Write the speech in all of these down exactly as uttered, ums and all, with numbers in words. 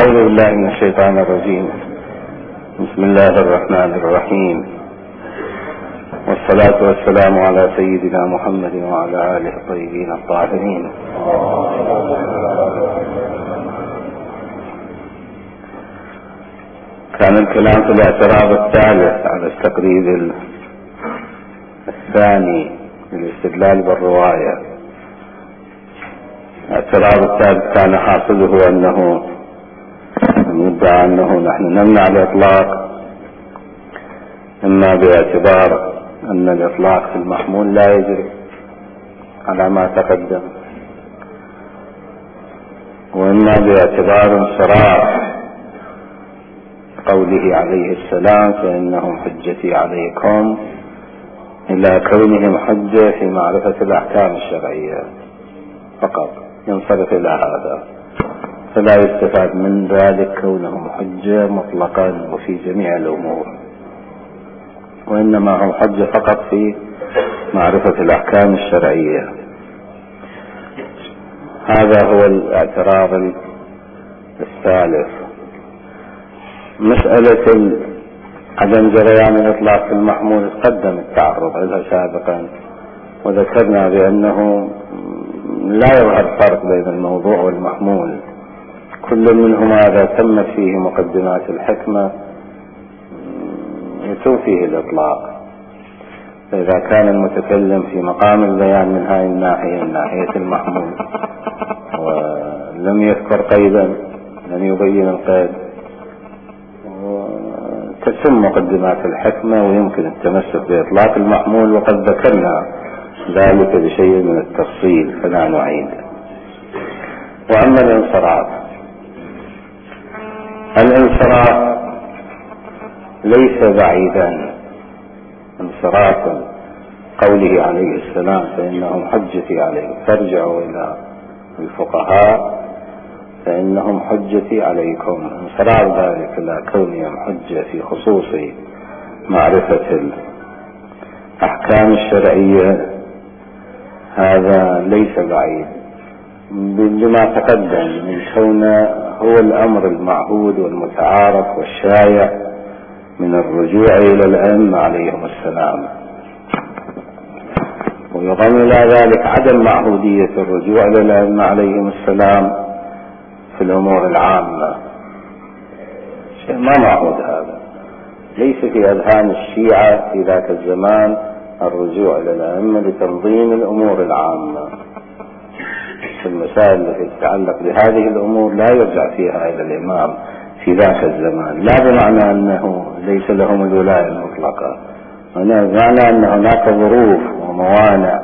أعوذ بالله من الشيطان الرجيم. بسم الله الرحمن الرحيم، والصلاة والسلام على سيدنا محمد وعلى آله الطيبين الطاهرين. كان الكلام في الاعتراض الثالث على التقريب الثاني للاستدلال بالرواية. الاعتراض الثالث كان حاصله أنه يدعى أنه نحن نمنع الإطلاق، إما باعتبار أن الإطلاق في المحمول لا يجري على ما تقدم، وإما باعتبار انصراف قوله عليه السلام فإنهم حجتي عليكم إلى كونهم حجة في معرفة الأحكام الشرعية فقط، ينصرف إلى هذا، فلا يستفاد من ذلك كونهم حجة مطلقا وفي جميع الأمور، وإنما هم حجة فقط في معرفة الأحكام الشرعية. هذا هو الاعتراض الثالث. مسألة عدم جريان الإطلاق في المحمول قدم التعرض لها سابقا، وذكرنا بأنه لا يظهر فرق بين الموضوع والمحمول، كل منهما إذا تمت فيه مقدمات الحكمة يتم فيه الإطلاق. فإذا كان المتكلم في مقام البيان من هذه الناحية من ناحية المحمول ولم يذكر قيدا، لم يبين القيد، تتم مقدمات الحكمة ويمكن التمسك بإطلاق المحمول، وقد ذكرنا ذلك بشيء من التفصيل فلا نعيد. وأما الانصراف، الانصراف ليس بعيدا، انصراف قوله عليه السلام فإنهم حجتي عليكم، ترجعوا إلى الفقهاء فإنهم حجتي عليكم، انصراف ذلك إلى كونهم حجة في خصوص معرفة الأحكام الشرعية، هذا ليس بعيد بما تقدم من كونه هو الأمر المعهود والمتعارف والشائع من الرجوع إلى الأئمة عليهم السلام. ويضم إلى ذلك عدم معهودية الرجوع إلى الأئمة عليهم السلام في الأمور العامة، شيء ما معهود. هذا ليس في أذهان الشيعة في ذاك الزمان الرجوع إلى الأئمة لتنظيم الأمور العامة. في المسائل التي تتعلق بهذه الأمور لا يرجع فيها إلى الإمام في ذاك الزمان، لا بمعنى أنه ليس لهم الولاية المطلقة، بمعنى أن هناك ظروف وموانع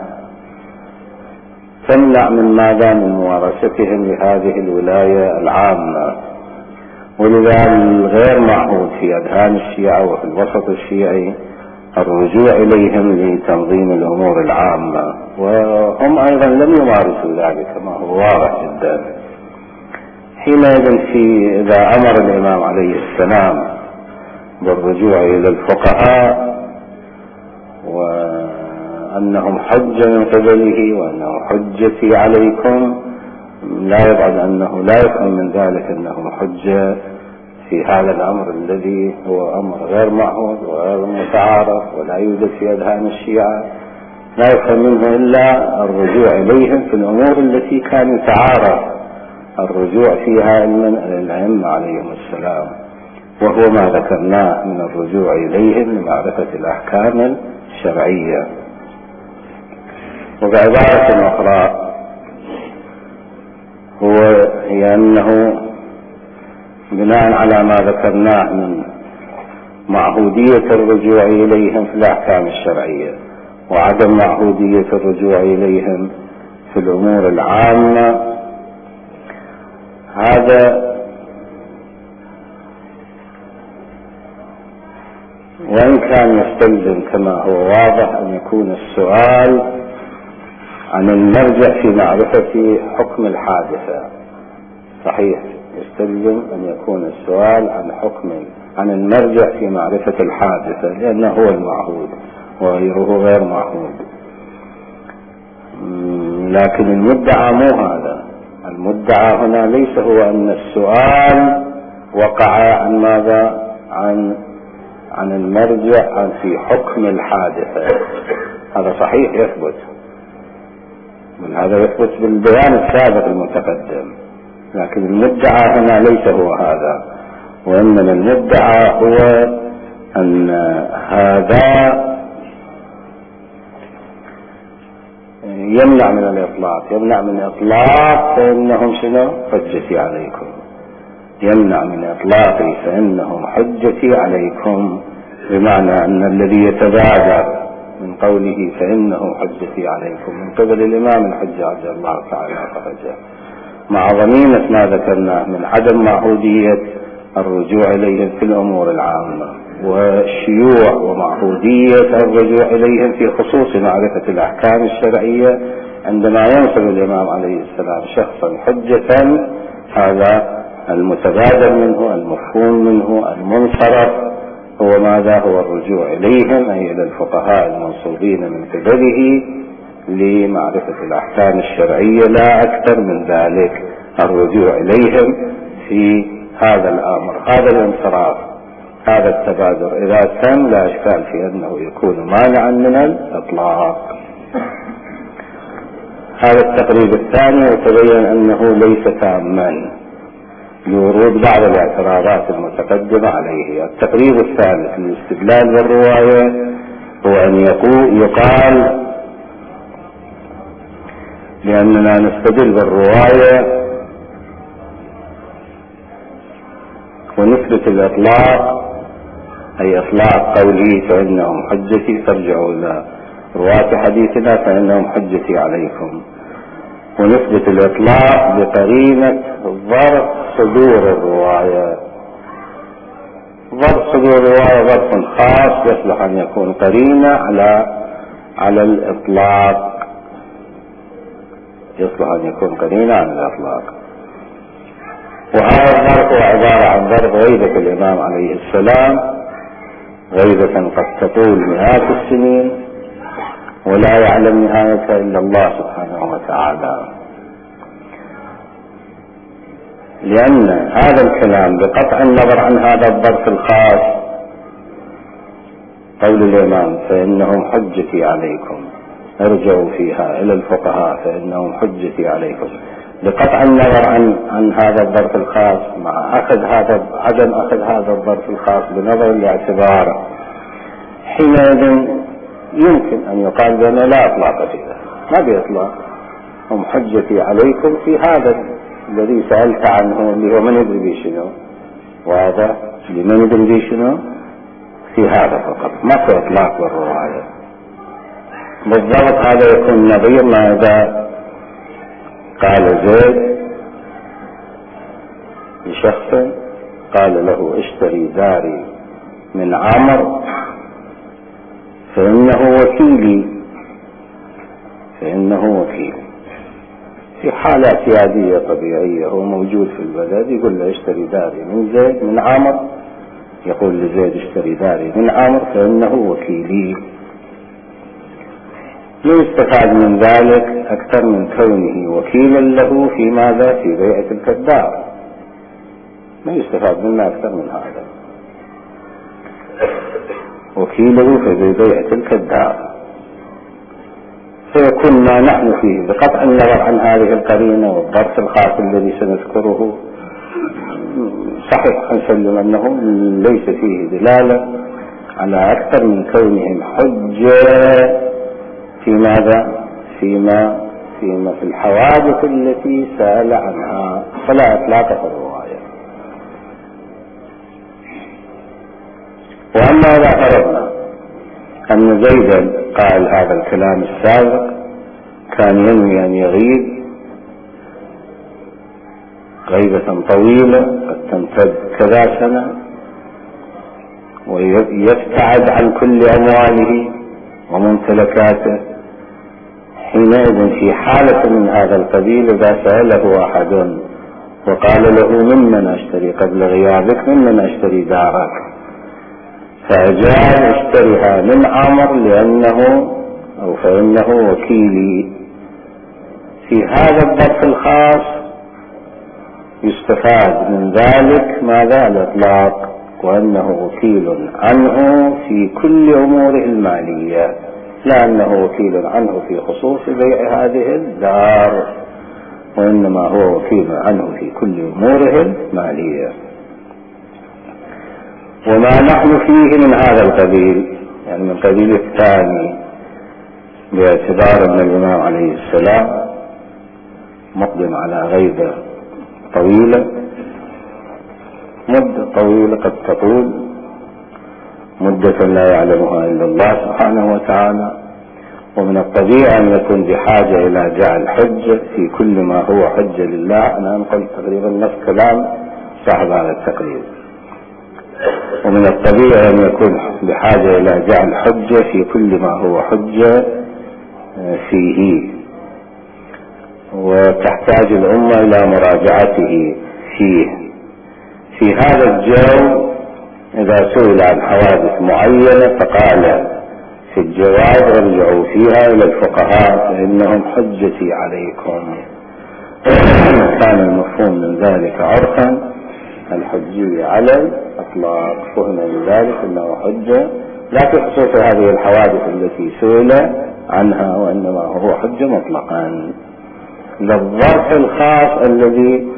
تمنع من ماذا من ممارستهم لهذه الولاية العامة. ولذا غير معهود في أذهان الشيعة وفي الوسط الشيعي الرجوع إليهم لتنظيم الأمور العامة، وهم أيضا لم يمارسوا ذلك كما هو واضح جدا. حينئذ في إذا أمر الإمام عليه السلام بالرجوع إلى الفقهاء وأنهم حجة من قبله وأنه حجتي عليكم، لا يبعد أنه لا يفهم من ذلك أنهم حجة في هذا الأمر الذي هو أمر غير معهود وغير متعارف ولا يوجد في أذهان الشيعة، لا يفهم منه إلا الرجوع إليهم في الأمور التي كان يتعارف الرجوع فيها إلى الأئمة عليهم السلام، وهو ما ذكرناه من الرجوع إليهم لمعرفة الأحكام الشرعية. وبعبارة أخرى هو هي أنه بناء على ما ذكرناه من معهودية الرجوع إليهم في الأحكام الشرعية وعدم معهودية الرجوع إليهم في الأمور العامة، هذا وإن كان يستلزم كما هو واضح أن يكون السؤال عن المرجع في معرفة حكم الحادثة، صحيح يستلزم أن يكون السؤال عن حكم عن المرجع في معرفة الحادثة، لأنه هو المعهود وغيره غير معهود. لكن المدعى مو هذا، المدعى هنا ليس هو أن السؤال وقع عن ماذا؟ عن عن المرجع عن في حكم الحادثة. هذا صحيح يثبت، من هذا يثبت بالبيان السابق المتقدم، لكن المدعى هنا ليس هو هذا، وإنما المدعى هو أن هذا يمنع من الإطلاق. يمنع من الإطلاق فإنهم شنو؟ حجتي عليكم. يمنع من إطلاقي فإنهم حجتي عليكم، بمعنى أن الذي يتبادر من قوله فإنه حجتي عليكم من قبل الإمام الحجة عجل الله تعالى فرجه، مع ضمينة ما ذكرناه من عدم معهودية الرجوع إليهم في الأمور العامة، والشيوع ومعهودية الرجوع إليهم في خصوص معرفة الأحكام الشرعية، عندما ينصب الإمام عليه السلام شخصا حجة، هذا المتبادر منه المفهوم منه المنصرف هو ماذا؟ هو الرجوع إليهم، أي إلى الفقهاء المنصوبين من قبله لمعرفة الأحكام الشرعية، لا أكثر من ذلك. الرجوع إليهم في هذا الأمر، هذا الانصراف، هذا التبادر إذا تم لا إشكال في أنه يكون مانعا من الإطلاق. هذا التقريب الثاني، وتبين أنه ليس تاما لورود بعض الاعتراضات المتقدمة عليه. التقريب الثالث للاستدلال بالرواية هو أن يقول يقال لأننا نستدل بالرواية ونثبت الإطلاق، أي إطلاق قوله فإنهم حجتي، ترجعوا إلى رواة حديثنا فإنهم حجتي عليكم، ونثبت الإطلاق بقرينة ظرف صدور الرواية. ظرف صدور الرواية ظرف خاص يصلح أن يكون قرينة على على الإطلاق، يصلح أن يكون قرينة على الإطلاق. وهذا الظرف هو عبارة عن ظرف غيبة الإمام عليه السلام، غيبة قد تطول مئات السنين ولا يعلم نهايتها إلا الله سبحانه وتعالى. لأن هذا الكلام بقطع النظر عن هذا الظرف الخاص، قول الإمام فإنهم حجتي عليكم، ارجعوا فيها إلى الفقهاء فإنهم حجتي عليكم، بقطع النظر عن عن هذا الظرف الخاص، مع أخذ هذا عدم أخذ هذا الظرف الخاص بنظر الاعتبار، حينئذ يمكن أن يقال بأنه لا إطلاق فيها، ما بإطلاق. هم حجتي عليكم في هذا الذي سألت عنه اللي هو من يدري بي شنو، وهذا اللي من يدري بي شنو في هذا فقط، ما في إطلاق بالرواية. بالضبط هذا يكون نظير ما إذا قال زيد لشخص قال له اشتري داري من عمرو فإنه وكيلي، فإنه وكيلي في حالة سيادية طبيعية، هو موجود في البلد يقول له اشتري داري من زيد من عمرو، يقول لزيد اشتري داري من عمرو فإنه وكيلي. يستفاد من ذلك أكثر من كونه وكيلا له في ماذا؟ في بيع تلك الدار، ما يستفاد منه أكثر من هذا، وكيله في بيع تلك الدار. فيكون ما نحن فيه بقطع النظر عن هذه القرينة والظرف الخاص الذي سنذكره صحيح نسلم أنه ليس فيه دلالة على أكثر من كونهم حجة في ماذا؟ فيما فيما في الحوادث التي سأل عنها، فلا إطلاق في الرواية. وأما إذا فرضنا أن زيدا قال هذا الكلام السابق كان ينوي أن يغيب غيبة طويلة قد تمتد كذا سنة ويبتعد عن كل أمواله وممتلكاته، حينئذ في حالة من هذا القبيل إذا سأله أحد وقال له ممن أشتري قبل غيابك، ممن أشتري دارك، فأجاب اشتريها من عمرو لأنه أو فإنه وكيلي، في هذا الظرف الخاص يستفاد من ذلك ماذا؟ الإطلاق، وأنه وكيل عنه في كل أموره المالية، لا أنه وكيل عنه في خصوص بيع هذه الدار، وإنما هو وكيل عنه في كل أموره المالية. وما نحن فيه من هذا القبيل، يعني من قبيل الثاني، باعتبار أن الإمام عليه السلام مقدم على غيبة طويلة، مدة طويلة قد تطول، مدة لا يعلمها إلا الله سبحانه وتعالى، ومن الطبيعي أن يكون بحاجة إلى جعل حجة في كل ما هو حجة لله. أنا أنقل تقريبا نفس كلام صاحب هذا التقرير. ومن الطبيعي أن يكون بحاجة إلى جعل حجة في كل ما هو حجة فيه، وتحتاج الأمة إلى مراجعته فيه. في هذا الجو إذا سئل عن حوادث معينة فقال في الجواب ارجعوا فيها إلى الفقهاء فإنهم حجتي عليكم. كان المفهوم من ذلك عرفا الحجية على الإطلاق، فهم من ذلك أنه حجة لا في خصوص هذه الحوادث التي سئل عنها، وإنما هو حجة مطلقا. للظرف الخاص الذي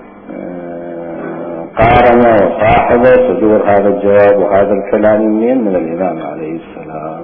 قارن وصاحب صدور هذا الجواب وهذا الكلام من الإمام عليه السلام.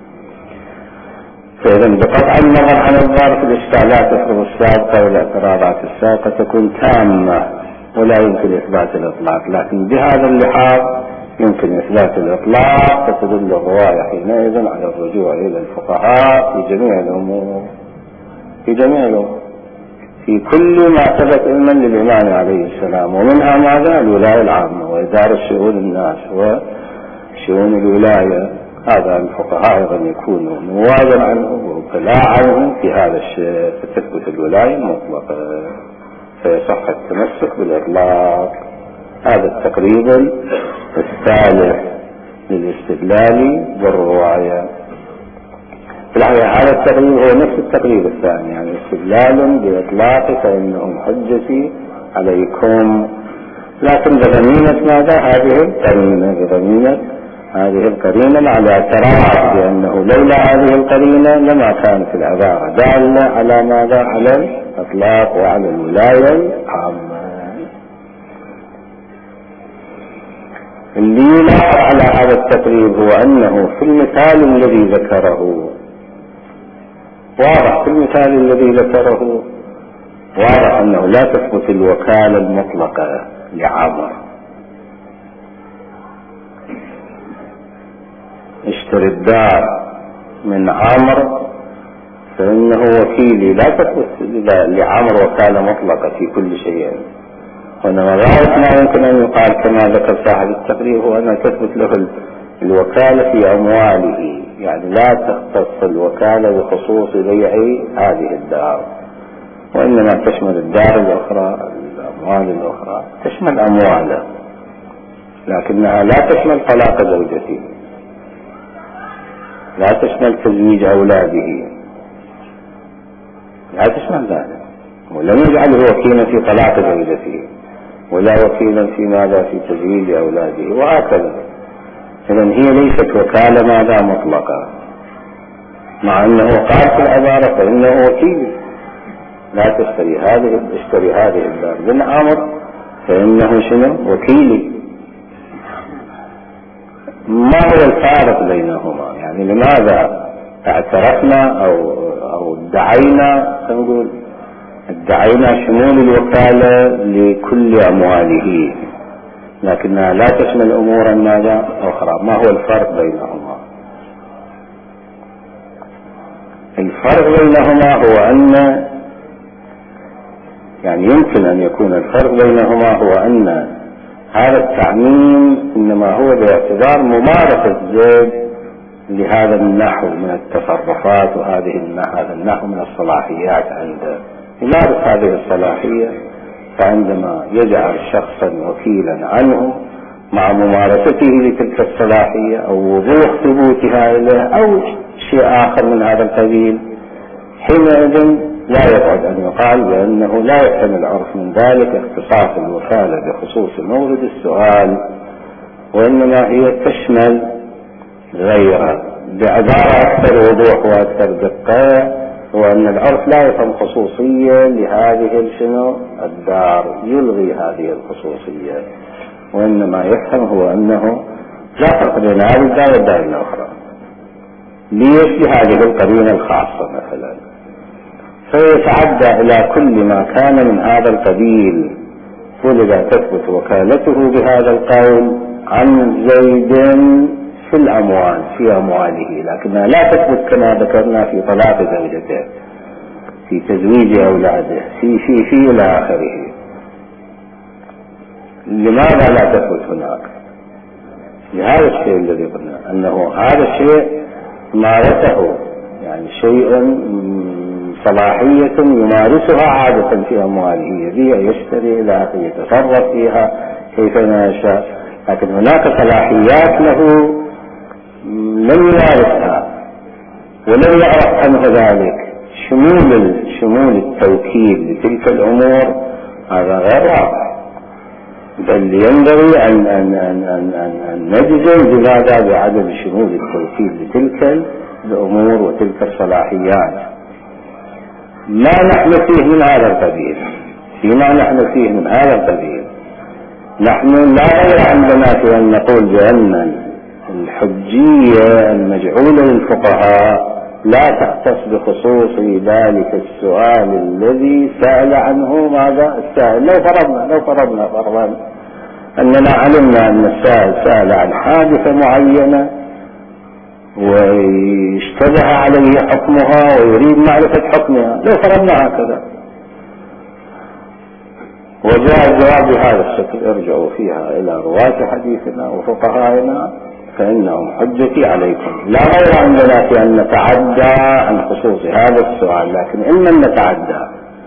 فإذا بقطع النظر عن الظرف الإشكالات تفرض السابقة والاعتراضات السابقة تكون تامة ولا يمكن إثبات الإطلاق، لكن بهذا اللحاظ يمكن إثبات الإطلاق، فتدل الرواية حينئذ على الرجوع إلى الفقهاء في جميع الأمور، في جميع الأمور، في كل ما ثبت علما للإمام عليه السلام، ومنها ماذا؟ الولاية العامة وإدارة شؤون الناس وشؤون الولاية. هذا الفقهاء أيضا يكونوا نوابا عنه ووكلاء عنه في هذا الشيء، فتثبت الولاية المطلقة، فيصح التمسك بالإطلاق. هذا التقريب الثالث للاستدلال بالرواية. في الحقيقة هذا التقريب هو نفس التقريب الثاني، يعني استدلال بإطلاق فإنهم حجتي عليكم، لكن بضمينة ماذا؟ هذه القرينة، بضمينة هذه القرينة، على اعتراف بأنه لولا هذه القرينة لما كانت العبارة دالة على ماذا؟ على الإطلاق وعلى الولاية العامة. اللي يلاحظ على هذا التقريب هو أنه في المثال الذي ذكره واضح، في المثال الذي ذكره واضح أنه لا تثبت الوكالة المطلقة لعمر. اشتري الدار من عمر فإنه وكيلي، لا تثبت لعمر وكالة مطلقة في كل شيء، وإنما غاية ما يمكن أن يقال كما ذكر صاحب التقرير هو أن تثبت له الوكالة في أمواله، يعني لا تختص الوكالة بخصوص بيع هذه الدار، وإنما تشمل الدار الأخرى، الأموال الأخرى، تشمل أمواله، لكنها لا تشمل طلاق زوجته، لا تشمل تزويج أولاده، لا تشمل ذلك. ولم يجعله وكيلا في طلاق زوجته ولا وكيلا في ماذا؟ في تزويج أولاده، وهكذا. إذن هي ليست وكالة ماذا؟ مطلقة، مع أنه قال في العبارة فإنه وكيل، لا تشتري هذه اشتري هذه الدار من عمر فإنه شنو؟ وكيلي. ما هو الفارق بينهما؟ يعني لماذا اعترفنا أو أو ادعينا، نقول ادعينا شمول الوكالة لكل أمواله لكنها لا تشمل أمورا ماذا؟ أخرى؟ ما هو الفرق بينهما؟ الفرق بينهما هو أن يعني يمكن أن يكون الفرق بينهما هو أن هذا التعميم إنما هو باعتبار ممارسة زيد لهذا النحو من التصرفات وهذه هذا النحو من الصلاحيات عنده، يمارس هذه الصلاحية، فعندما يجعل شخصا وكيلا عنه مع ممارسته لتلك الصلاحية أو وضوح ثبوتها إليه أو شيء آخر من هذا القبيل، حينئذ لا يبعد أن يقال بأنه لا يحتمل عرف من ذلك اختصاص الوكالة بخصوص مورد السؤال، وإنما هي تشمل غيرها. بعبارة أكثر وضوح وأكثر دقة، هو أن العرف لا يفهم خصوصية لهذه شنو الدار، يلغي هذه الخصوصية، وإنما يفهم هو أنه لا فرق بين هذه الدار والدار الأخرى. ليش؟ لهذه القرينة الخاصة مثلا، فيتعدى إلى كل ما كان من هذا القبيل. ولذا تثبت وكالته بهذا القول عن زيد في الأموال في أمواله، لكنها لا تثبت كما ذكرنا في طلاق زوجته، في تزويج أولاده، في في في إلى آخره. لماذا لا تثبت هناك؟ لهذا الشيء الذي قلنا أنه هذا الشيء مارسه، يعني شيء صلاحية يمارسها عادة في أمواله، يبيع يشتري إلى آخره، يتصرف فيها كيفما يشاء، لكن هناك صلاحيات له لم يمارسها ولم يعرف عنه ذلك. شمول شمول التوكيل لتلك الأمور هذا غير واضح، بل ينبغي أن, أن, أن, أن, أن, أن نجزم بماذا بعدم شمول التوكيل لتلك الأمور وتلك الصلاحيات. ما نحن فيه من هذا القبيل، فيما نحن فيه من هذا القبيل، نحن لا غير عندنا في أن نقول بأن الحجية المجعولة للفقهاء لا تختص بخصوص ذلك السؤال الذي سأل عنه ماذا السائل. لو فرضنا لو فرضنا فرضا أننا علمنا أن السائل سأل عن حادثة معينة واشتبه عليه حكمها ويريد معرفة حكمها، لو فرضنا هكذا وجاء الجواب بهذا الشكل، ارجعوا فيها إلى رواة حديثنا وفقهائنا فإنهم حجتي عليكم. لا غير عندنا في أن نتعدى عن خصوص هذا السؤال، لكن إما نتعدى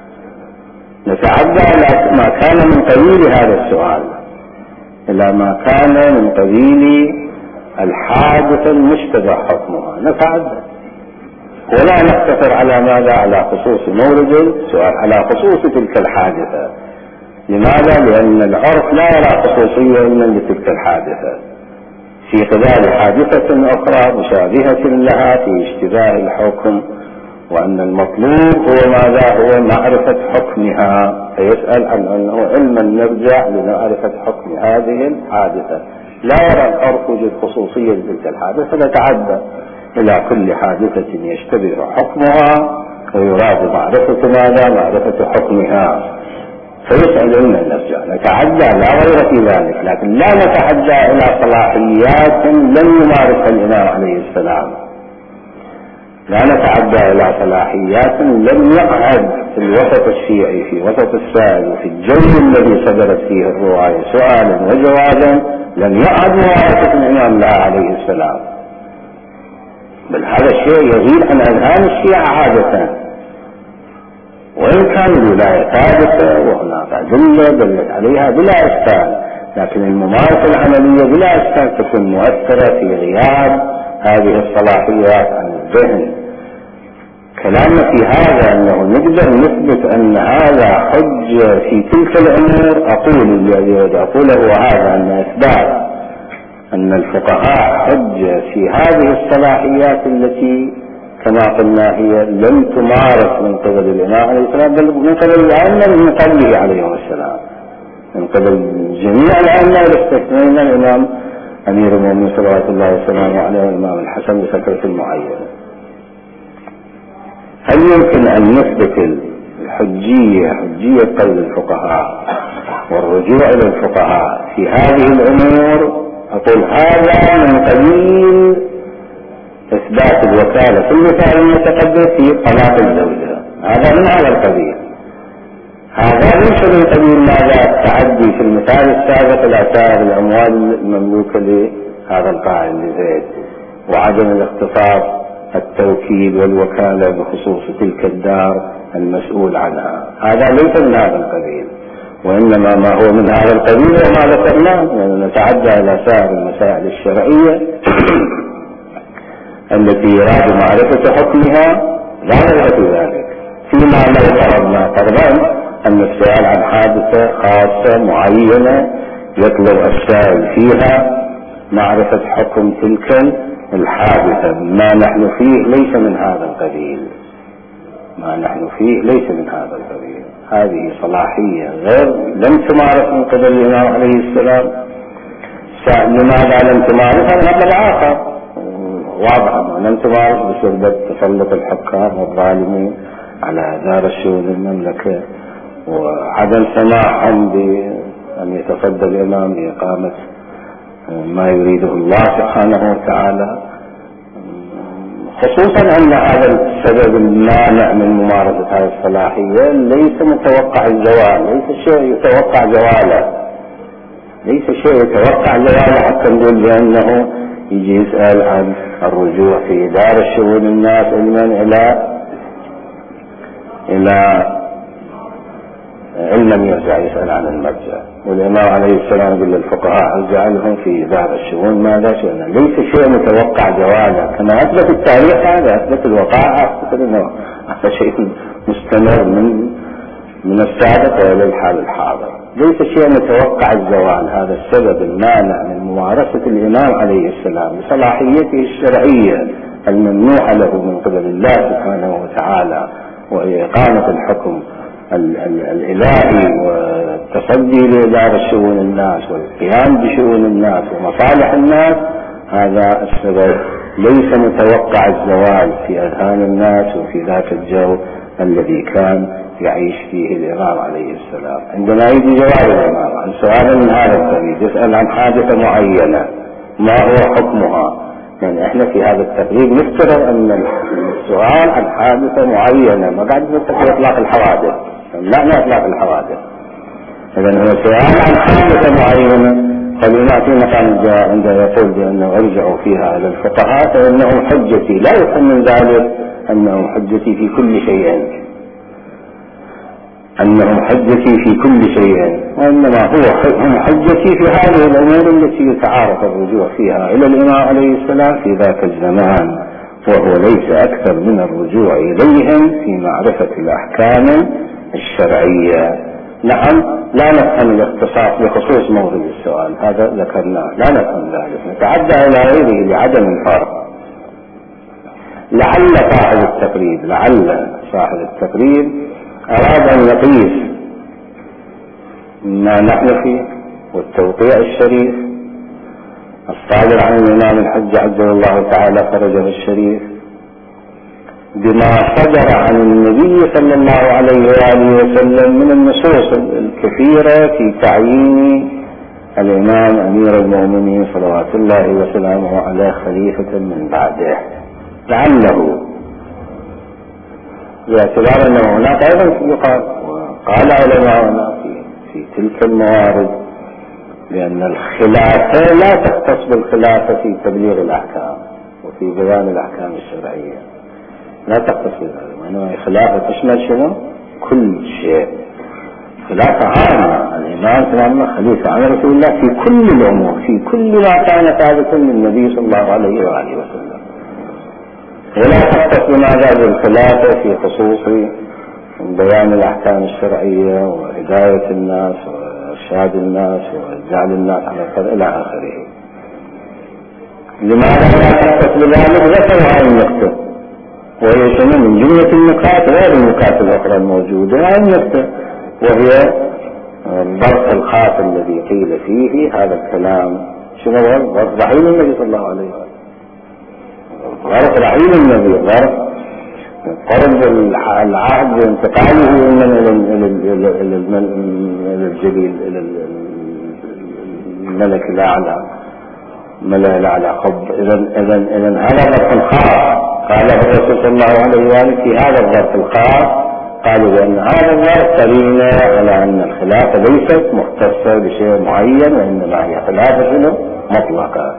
نتعدى إلى ما كان من قبيل هذا السؤال، إلى ما كان من قبيل الحادثة المشتبه حكمها نتعدى، ولا نقتصر على ماذا؟ على خصوص مورد السؤال، على خصوص تلك الحادثة. لماذا؟ لأن العرف لا يرى خصوصية إلا لتلك الحادثة في قبال حادثة أخرى مشابهة لها في اشتباه الحكم، وأن المطلوب هو ماذا؟ هو معرفة حكمها، فيسأل عن أنه علما نرجع لمعرفة حكم هذه الحادثة. لا يرى العرف وجود خصوصية لتلك الحادثة، نتعدى إلى كل حادثة يشتبه حكمها ويراد معرفة ماذا؟ معرفة حكمها، فيسأل إنا نرجع نتعدى لا غير في ذلك، لكن لا نتعدى إلى صلاحيات لم يمارسها الإمام عليه السلام، لا نتعدى إلى صلاحيات لم يقعد في الوسط الشيعي في وسط السائل وفي الجو الذي صدرت فيه الرواية سؤالا وجوابا لم يقعد ممارسة الإمام لها عليه السلام، بل هذا الشيء يغيب عن أذهان الشيعة عادة، وإن كان الولاية ثابتة وهناك أدلة دلت عليها بلا إشكال، لكن الممارسة العملية بلا إشكال تكون مؤثرة في غياب هذه الصلاحيات عن الذهن. كلامنا في هذا أنه نقدر نثبت أن هذا حجة في تلك الأمور، أقول الذي أقوله هو هذا، أن إثبات أن الفقهاء حجة في هذه الصلاحيات التي كما قلنا هي لم تمارس من قبل الإمام عليه السلام، بل من قبل الأئمة من قبله عليه السلام، من قبل جميع الأئمة واستثنينا الإمام أمير المؤمنين صلوات الله وسلامه عليه والإمام الحسن بفترة معينة. هل يمكن أن نثبت الحجية حجية قول الفقهاء والرجوع إلى الفقهاء في هذه الأمور؟ أقول هذا من قبيل إثبات الوكالة في المثال المتقدم في طلاق الزوجة، هذا من هذا القبيل، هذا ليس من قبيل ماذا؟ التعدي في المثال السابق إلى سائر الأموال المملوكة لهذا القائل لزيد، وعدم الاختصاص التوكيل والوكالة بخصوص تلك الدار المسؤول عنها، هذا ليس من هذا القبيل، وإنما ما هو من هذا القبيل وما ذكرناه، يعني نتعدى إلى سائر المسائل الشرعية التي يراد معرفة حكمها لا غير في ذلك. فيما لو فرضنا فرضا أن السؤال عن حادثة خاصة معينة يطلب السائل فيها معرفة حكم تلك الحادثة، ما نحن فيه ليس من هذا القبيل، ما نحن فيه ليس من هذا القبيل. هذه صلاحية غير لم تمارس من قبل الإمام عليه السلام. لماذا لم تمارس؟ هذا مطلب آخر واضح أنه لم تمارس بسبب تسلط الحكام والظالمين على دار الشؤون المملكة وعدم سماحهم بأن يتصدى الإمام بإقامة ما يريده الله سبحانه وتعالى، خصوصا أن هذا السبب المانع من ممارسة هذه الصلاحية ليس متوقع الزوال، ليس شيء يتوقع زواله، ليس شيء يتوقع زواله حتى نقول بأنه يجي يسأل عن الرجوع في دار الشؤون الناس علما إلى إلى علما يرجع يسأل عن المرجع. والإمام عليه السلام يقول للفقهاء ارجع لهم في دار الشؤون ماذا شئنا، ليس شيء متوقع زواله كما أثبت التاريخ، هذا أثبت الوقائع، أثبت أنه هذا شيء مستمر من من السابق إلى الحال الحاضر، ليس شيء متوقع الزوال. هذا السبب المانع من ممارسة الإمام عليه السلام بصلاحيته الشرعية الممنوحة له من قبل الله سبحانه وتعالى، وهي إقامة الحكم الإلهي والتصدي لإدارة شؤون الناس والقيام بشؤون الناس ومصالح الناس. هذا السبب ليس متوقع الزوال في أذهان الناس وفي ذاك الجو الذي كان يعيش فيه الإمام عليه السلام. عندما يجي جواب الإمام عن سؤال من هذا القبيل يسأل عن حادثة معينة ما هو حكمها، يعني احنا في هذا التقريب نفترض أن السؤال عن حادثة معينة، ما قاعد نفترض إطلاق الحوادث، لا نطلق الحوادث. إذن هو سؤال عن حادثة معينة، فالإمام في مقام الجواب عندما يقول بأنه ارجعوا فيها إلى الفقهاء فإنهم حجتي، لا يفهم من ذلك أنهم حجتي في كل شيء، أنهم حجتي في كل شيء، وإنما هو هم حجتي في هذه الأمور التي يتعارف الرجوع فيها إلى الإمام عليه السلام في ذاك الزمان، وهو ليس أكثر من الرجوع إليهم في معرفة الأحكام الشرعية. نعم لا نفهم الاختصاص بخصوص موضوع السؤال، هذا ذكرناه، لا نفهم ذلك، نتعدى إلى غيره لعدم الفرق. لعل صاحب التقريب لعل صاحب التقريب أراد أن يقيس ما نحن فيه والتوقيع الشريف الصادر عن الإمام الحج عجل الله تعالى فرجه الشريف بما صدر عن النبي صلى الله عليه وآله وسلم من النصوص الكثيرة في تعيين الإمام أمير المؤمنين صلوات الله وسلامه على خليفة من بعده، لعله باعتبار أنه هناك أيضا يقال وقال علماؤنا في, في تلك الموارد بأن الخلافة لا تختص بالخلافة في تبليغ الأحكام وفي بيان الأحكام الشرعية، لا تختص بذلك، وإنما خلافة تشمل شنو؟ كل شيء، خلافة عامة، الإمام سلام خليفة عن رسول الله في كل الأمور، في كل ما كان ثابتا للنبي صلى الله عليه وآله وسلم، ولا تختص بماذا بالخلافة في خصوص بيان الأحكام الشرعية وهداية الناس وإرشاد الناس وجعل الناس على الخير إلى آخره. لماذا لا تختص بذلك؟ ذكر هذه النقطة وهي شنو من جملة النقاط غير النقاط الأخرى الموجودة، هذه النقطة وهي الظرف الخاص الذي قيل فيه هذا الكلام. شنو هو؟ ظرف رحيل النبي صلى الله عليه وسلم، ظرف رحيل النبي، ظرف قرب العهد بانتقاله من إلى الجليل إلى الملك الأعلى، ملأ الأعلى خب. إذن إذن إذن هذا ظرف خاص قال الرسول صلى الله عليه وآله في هذا الظرف الخاص، قالوا بأن هذا الظرف دليل على أن الخلافة ليست مختصة بشيء معين، وإنما هي خلافة مطلقة،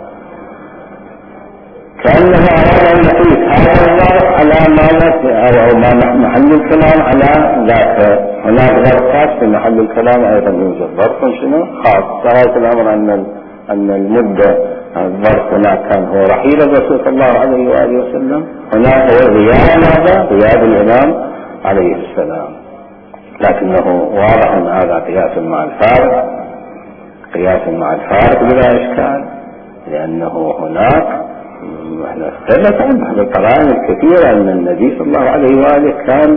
كأنه أراد أن يقيس هذا الظرف على ما أو ما محل الكلام على ذاك. هناك ظرف خاص في محل الكلام أيضا يوجد ظرف شنو خاص، رأيت الأمر أن أن المدة الظرف هناك كان هو رحيل الرسول صلى الله عليه وآله وسلم، هناك هو غياب هذا غياب الإمام عليه السلام، لكنه واضح أن هذا قياس مع الفارق، قياس مع الفارق بلا إشكال، لأنه هناك ثبت عنه بالقرائن الكثيرة أن النبي صلى الله عليه وآله كان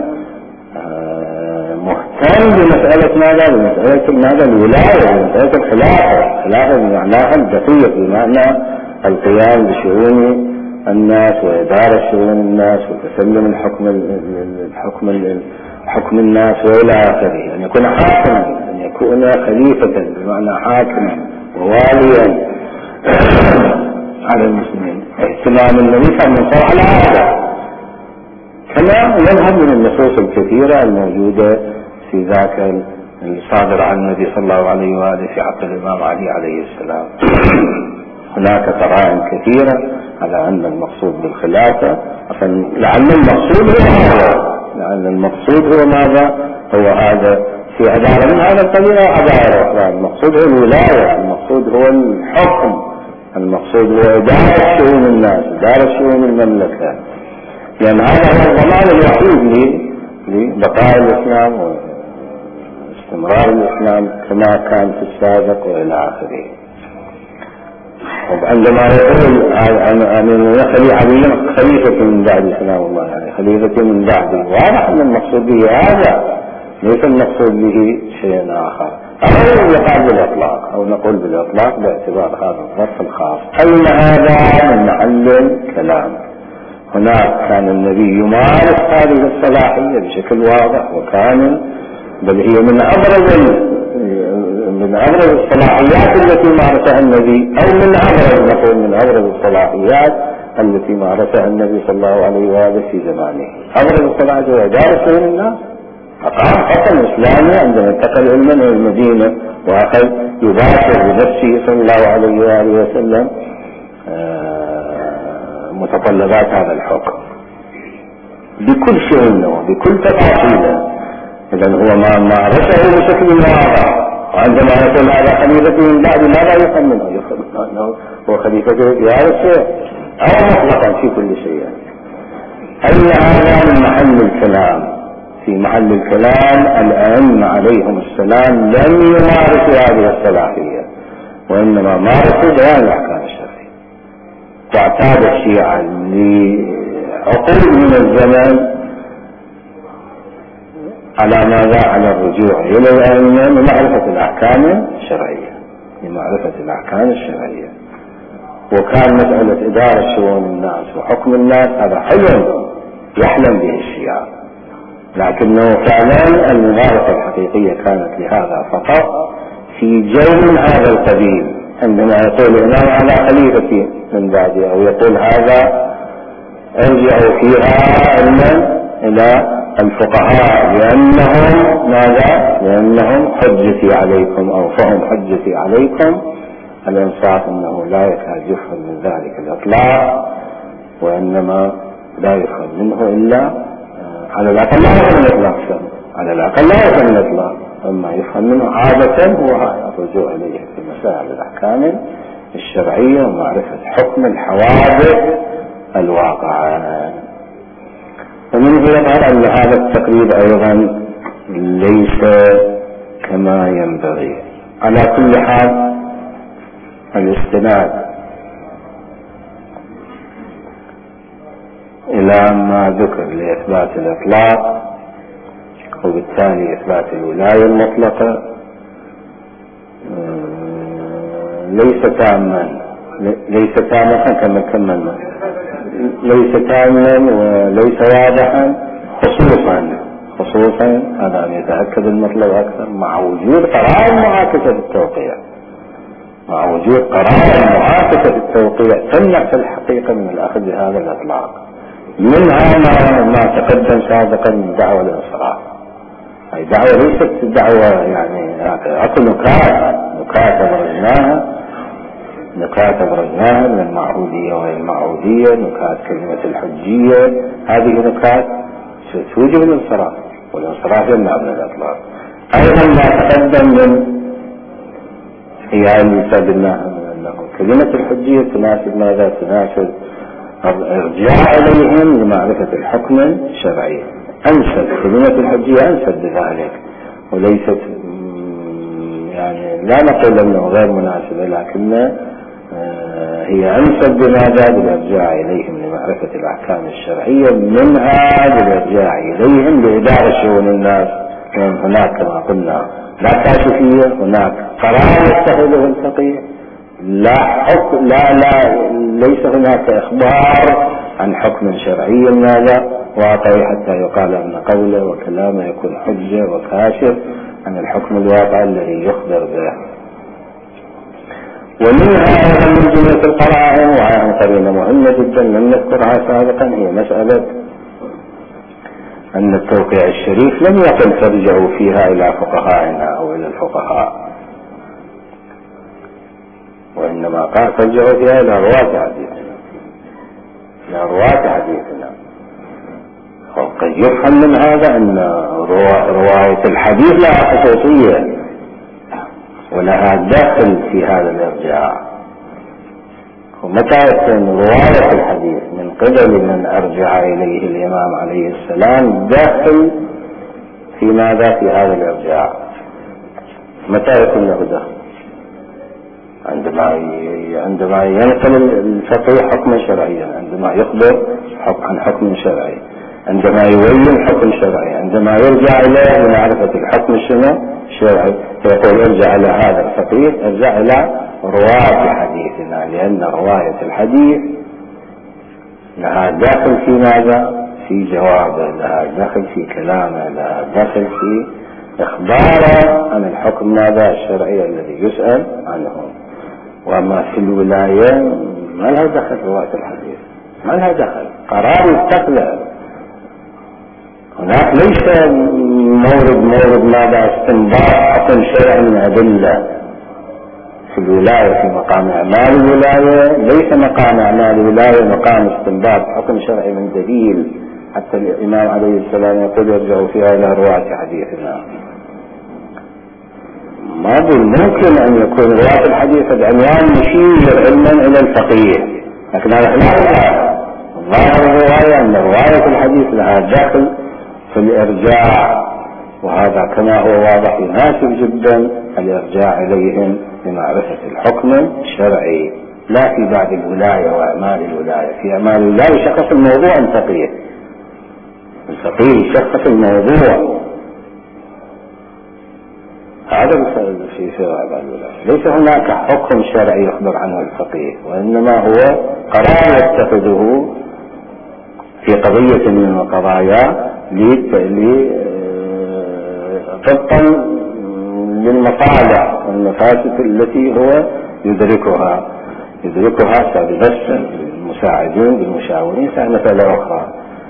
مهتم بمسألة ماذا؟ بمسألة ماذا؟ الولاية، بمسألة الخلافة، الخلافة بمعناها الدقيق، بمعنى القيام بشؤون الناس وإدارة شؤون الناس وتسلم الحكم الحكم حكم الناس وإلى آخره، أن يكون حاكما، أن يكون خليفة بمعنى حاكما وواليا على المسلمين. اهتمام النبي صلى الله عليه وسلم على هذا، كما يظهر من النصوص الكثيرة الموجودة في ذاك الصادر عن النبي صلى الله عليه وآله في حق الإمام علي عليه السلام. هناك قرائن كثيرة على أن المقصود بالخلافة، لعل المقصود هو هذا، لأن المقصود هو ماذا؟ هو هذا في عبارة من هذا القبيل أو عبارة أخرى. المقصود هو الولاية، المقصود هو الحكم، المقصود هو إدارة شؤون الناس، إدارة شؤون المملكة، لأن هذا هو الضمان الوحيد لبقاء الإسلام واستمرار الإسلام كما كان في السابق وإلى آخره. عندما يقول أن يخلي علي خليفة من بعد سلام الله عليه، خليفة من بعده، واضح أن المقصود به هذا، ليس المقصود به شيء آخر، أو يقال بالإطلاق، أو نقول بالإطلاق باعتبار هذا الظرف الخاص. أين هذا من محل الكلام؟ هناك كان النبي يمارس هذه الصلاحية بشكل واضح وكامل، بل هي من أبرز من أبرز الصلاحيات التي مارسها النبي، أو من أبرز نقول من أبرز الصلاحيات التي مارسها النبي صلى الله عليه وآله في زمانه. أبرز الصلاحيات هو إدارة شؤون الناس، أقام حكم إسلامي عندما انتقل علما إلى المدينة وأخذ يباشر بنفسه صلى الله عليه وآله وسلم متطلبات هذا الحكم بكل شؤونه وبكل تفاصيله. إذن هو ما مارسه بشكل واضح، وعندما يقول هذا خليفته من بعد ماذا يفهم منه؟ يفهم أنه هو خليفته في هذا الشيء أو مطلقا في كل شيء. أين هذا من محل الكلام؟ في محل الكلام الأئمة عليهم السلام لم يمارسوا هذه الصلاحية، وإنما مارسوا بيان الأحكام الشرعية. واعتاد الشيعة لعقود من الزمن على ماذا؟ على الرجوع إلى الأئمة لمعرفة الأحكام الشرعية، لمعرفة الأحكام الشرعية. وكان مسألة إدارة شؤون الناس وحكم الناس هذا حلم يحلم به الشيعة، لكنه فعلا الممارسة الحقيقية كانت لهذا فقط في جو من هذا القبيل، عندما يقول الإمام على خليفتي من بعدي، أو يقول هذا ارجعوا فيها علما إلى الفقهاء لأنهم ماذا؟ لأنهم حجتي عليكم، أو فهم حجتي عليكم. الإنصاف أنه لا يكاد يفهم من ذلك الإطلاق، وإنما لا يفهم منه إلا على الأقل لا يفهم الإطلاق، على الأقل لا يفهم الإطلاق، أما يفهم منه عادة هو هذا الرجوع إليه في مسائل الأحكام الشرعية ومعرفة حكم الحوادث الواقعة. ومن هنا يظهر أن هذا التقريب أيضا ليس كما ينبغي. على كل حال الاستناد إلى ما ذكر لإثبات الإطلاق وبالتالي إثبات الولاية المطلقة ليس تاما، ليس تاما كما كملنا، ليس تاما وليس واضحا، خصوصا خصوصا هذا أن يتأكد المطلب أكثر مع وجود قرائن معاكسة التوقيع، مع وجود قرائن معاكسة التوقيع تمنع في الحقيقة من الأخذ بهذا الإطلاق. منها ما, ما تقدم سابقا من دعوة الانصراف. هذه دعوة ليست دعوة يعني أكو نكات نكات أبرزناها نكات أبرزناها من المعهودية وغير المعهودية، نكات كلمة الحجية، هذه نكات توجب الانصراف، والانصراف يمنع من الإطلاق. أيضا ما تقدم من هي اللي سابقناها من أنه كلمة الحجية تناسب ماذا؟ تناسب الارجاع اليهم لمعرفة الحكم الشرعي. أنسب، كلمة الحجية أنسب بذلك، وليست يعني لا نقول أنه غير مناسبة، لكن هي أنسب بماذا؟ بالإرجاع إليهم لمعرفة الأحكام الشرعية، منها بالإرجاع إليهم لإدارة شؤون الناس. هناك كما قلنا لا كاشفية، هناك قرار يتخذه الفقيه، لا حكم، لا لا ليس هناك إخبار عن حكم شرعي ماذا واقعي حتى يقال أن قوله وكلامه يكون حجة وكاشف عن الحكم الواقع الذي يخبر به. ومنها من جملة القرائن، وعن قرينة مهمة جدا لم نذكرها سابقا، هي مسألة أن التوقيع الشريف لم يقل ترجعوا فيها إلى فقهائنا أو إلى الفقهاء، وإنما قال ترجعوا فيها إلى رواة حديثنا، إلى رواة حديثنا. وقد يفهم من هذا أن رواية الحديث لها خصوصية ولها دخل في هذا الإرجاع. ومتى يكون رواية الحديث من قبل من أرجع إليه الإمام عليه السلام دخل في ماذا؟ في هذا الإرجاع. متى يكون له دخل؟ عندما عندما ينقل الفقيه حكما شرعيا، عندما يخبر عن حكم شرعي، عندما يبين حكم شرعي، عندما يرجع إليه لمعرفة الحكم الشرعي، فيقول ارجع إلى هذا الفقيه، ارجع إلى رواية حديثنا، لأن رواية الحديث لها داخل في ماذا؟ في جوابه، لها داخل في كلامه، لها داخل في إخباره عن الحكم ماذا؟ الشرعي الذي يسأل عنه. وما في الولاية ما لها دخل رواية الحديث، ما لها دخل، قرار يتخذه. هناك ليس مورد مورد ماذا؟ استنباط حكم شرعي من أدلة. في الولاية في مقام أعمال الولاية ليس مقام أعمال الولاية مقام استنباط حكم شرعي من دليل، حتى الإمام عليه السلام يقول يرجعوا فيها إلى رواية حديثنا. ما ممكن أن يكون رواية الحديث بعنوان مشير علما إلى الفقيه، لكن هذا خلاف ظاهر الرواية أن رواية الحديث لها دخل في الإرجاع، وهذا كما هو واضح يناسب جدا الإرجاع إليهم لمعرفة الحكم الشرعي، لا في بعد الولاية وأعمال الولاية. في أعمال الولاية شخص الموضوع الفقيه، الفقيه شخص الموضوع، هذا في في أعمال الولاية. ليس هناك حكم شرعي يخبر عنه الفقيه، وإنما هو قرار يتخذه في قضية من القضايا طبقا للمصالح والمفاسد التي هو يدركها يدركها سابقا بالمساعدين بالمشاورين. مسألة أخرى،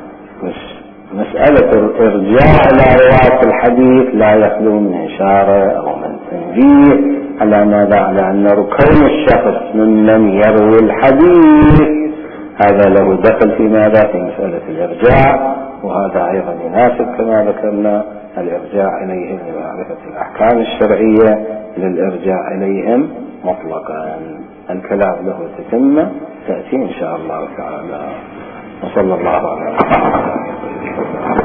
مسألة الإرجاع إلى رواية الحديث لا يخلو من إشارة أو من تنبيه على ماذا؟ على أن كون الشخص ممن يروي الحديث هذا له دخل في ماذا؟ في مسألة الإرجاع، وهذا أيضا يناسب كما ذكرنا الإرجاع إليهم لمعرفة الأحكام الشرعية للإرجاع إليهم مطلقا. الكلام له تتمة تأتي إن شاء الله تعالى. وصلى الله على محمد.